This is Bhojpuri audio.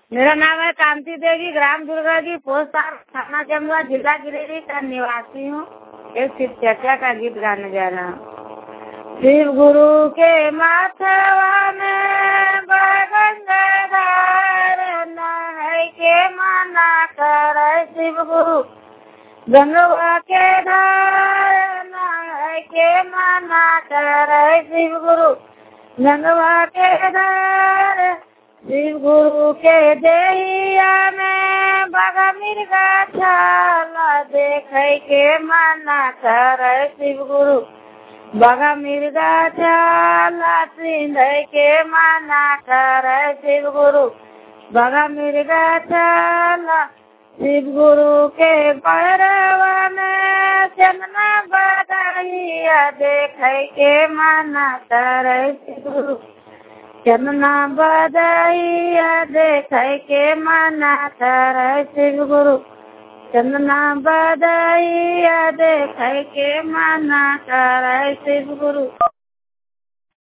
मेरा नाम है कांति देवी, ग्राम दुर्गा जी, पोस्ट थाना जमुआ, जिला गिरिडीह का निवासी हूँ। एक शिव चर्चा का गीत गाने जा रहा हूँ। शिव गुरु के माथवा में गंगाधार है के मना कर, शिव गुरु गंगवा के धार है के मना कर, शिव गुरु गंगवा के धार। शिव गुरु के देहिया में बगा मिर्गा छाला देख के मना कर, शिव गुरु बगा मिर्गा छाला सिंध के मना कर, शिव गुरु बगा मिर्गा छाला। शिव गुरु के पैरवा में चंदना बदाइया देख के मना कर, शिव गुरु चंदना बदाइया देख के मना कर, शिव गुरु चंदना बदाइया देख के मना कर, शिव गुरु।